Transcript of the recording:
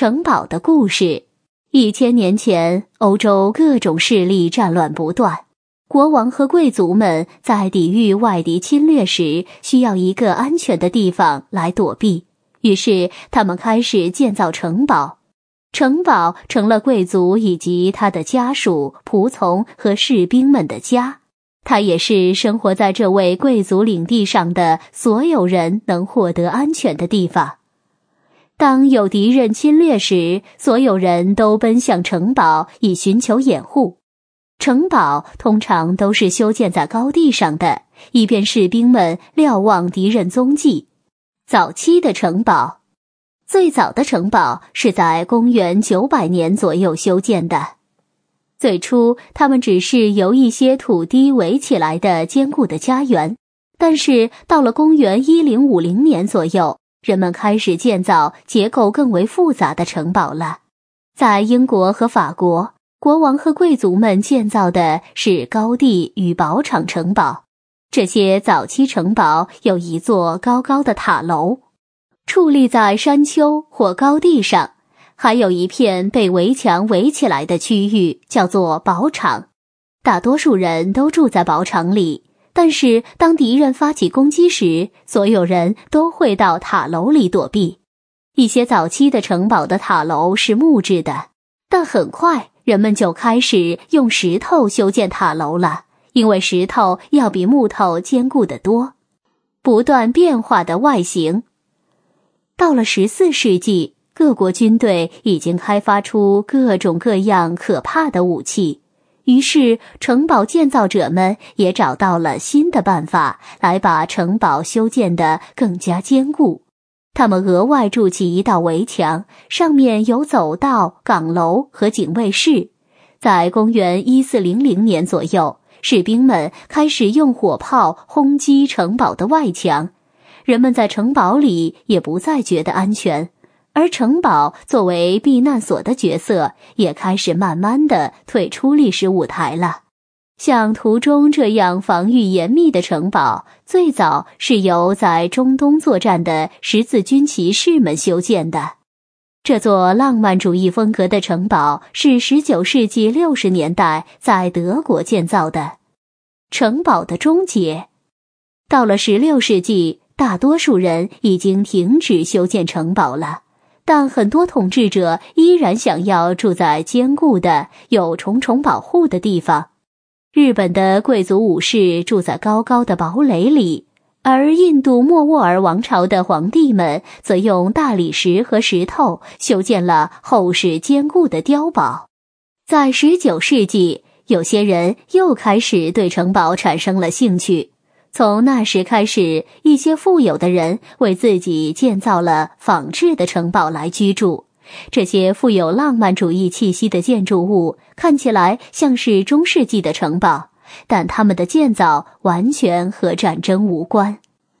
城堡的故事。1000年前，欧洲各种势力战乱不断，国王和贵族们在抵御外敌侵略时，需要一个安全的地方来躲避，于是他们开始建造城堡。城堡成了贵族以及他的家属、仆从和士兵们的家，它也是生活在这位贵族领地上的所有人能获得安全的地方。当有敌人侵略时，所有人都奔向城堡以寻求掩护。城堡通常都是修建在高地上的，以便士兵们瞭望敌人踪迹。早期的城堡，最早的城堡是在公元900年左右修建的。最初，它们只是由一些土堤围起来的坚固的家园，但是到了公元1050年左右，人们开始建造结构更为复杂的城堡了。在英国和法国，国王和贵族们建造的是高地与堡场城堡。这些早期城堡有一座高高的塔楼，矗立在山丘或高地上，还有一片被围墙围起来的区域，叫做堡场。大多数人都住在堡场里，但是当敌人发起攻击时，所有人都会到塔楼里躲避。一些早期的城堡的塔楼是木质的，但很快人们就开始用石头修建塔楼了，因为石头要比木头坚固得多。不断变化的外形。到了14世纪，各国军队已经开发出各种各样可怕的武器，于是城堡建造者们也找到了新的办法来把城堡修建得更加坚固。他们额外筑起一道围墙，上面有走道、岗楼和警卫室。在公元1400年左右，士兵们开始用火炮轰击城堡的外墙，人们在城堡里也不再觉得安全，而城堡作为避难所的角色也开始慢慢地退出历史舞台了。像图中这样防御严密的城堡，最早是由在中东作战的十字军骑士们修建的。这座浪漫主义风格的城堡是19世纪60年代在德国建造的。城堡的终结。到了16世纪，大多数人已经停止修建城堡了，但很多统治者依然想要住在坚固的、有重重保护的地方。日本的贵族武士住在高高的堡垒里，而印度莫卧儿王朝的皇帝们则用大理石和石头修建了厚实坚固的碉堡。在19世纪，有些人又开始对城堡产生了兴趣。从那时开始，一些富有的人为自己建造了仿制的城堡来居住。这些富有浪漫主义气息的建筑物看起来像是中世纪的城堡，但它们的建造完全和战争无关。